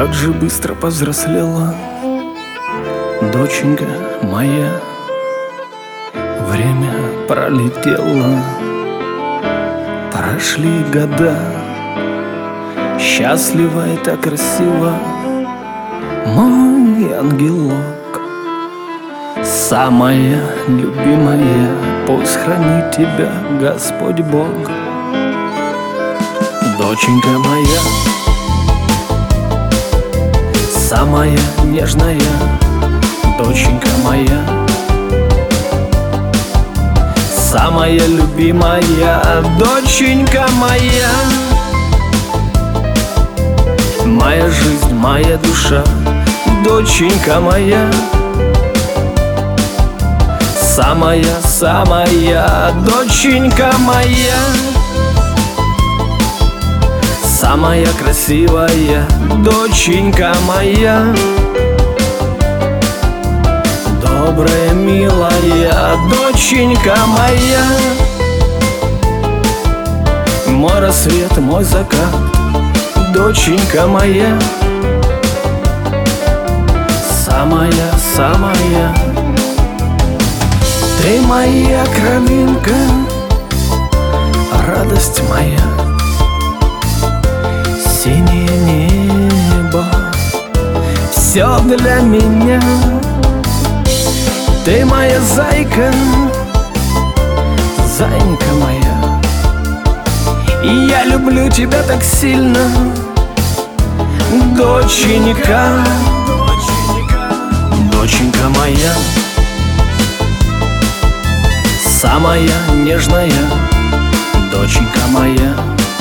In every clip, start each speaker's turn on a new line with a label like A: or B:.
A: Как же быстро повзрослела доченька моя, время пролетело, прошли года. Счастлива и так красиво, мой ангелок. Самая любимая, пусть хранит тебя Господь Бог. Доченька моя, самая нежная, доченька моя, самая любимая, доченька моя. Моя жизнь, моя душа, доченька моя, самая доченька моя, самая красивая, доченька моя, добрая, милая, доченька моя. Мой рассвет, мой закат, доченька моя, самая. Ты моя кровинка, радость моя, синее небо, все для меня. Ты моя зайка, зайка моя, и я люблю тебя так сильно, доченька, доченька моя, самая нежная, доченька моя,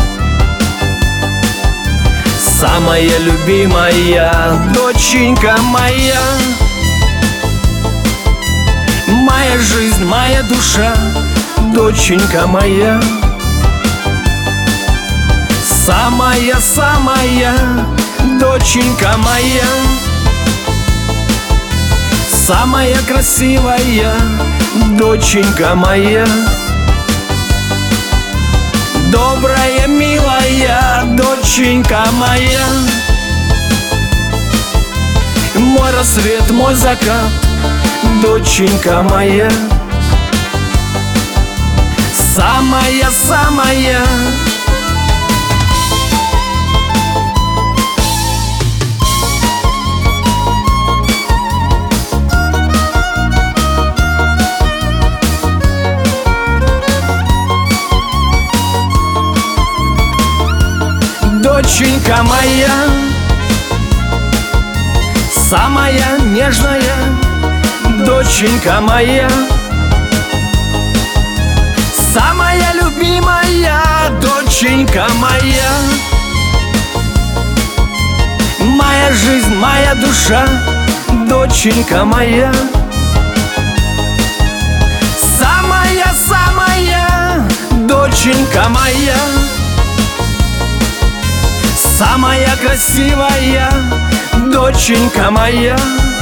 A: самая любимая, доченька моя. Моя жизнь, моя душа, доченька моя, самая доченька моя, самая красивая, доченька моя, добрая, милая, доченька моя. Мой рассвет, мой закат, доченька моя, самая. Доченька моя, самая нежная, доченька моя, самая любимая, доченька моя. Моя жизнь, моя душа, доченька моя, самая доченька моя, самая красивая, доченька моя,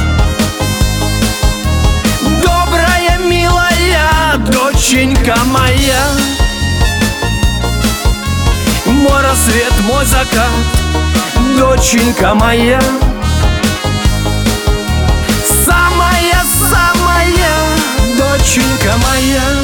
A: добрая, милая, доченька моя. Мой рассвет, мой закат, доченька моя, самая доченька моя.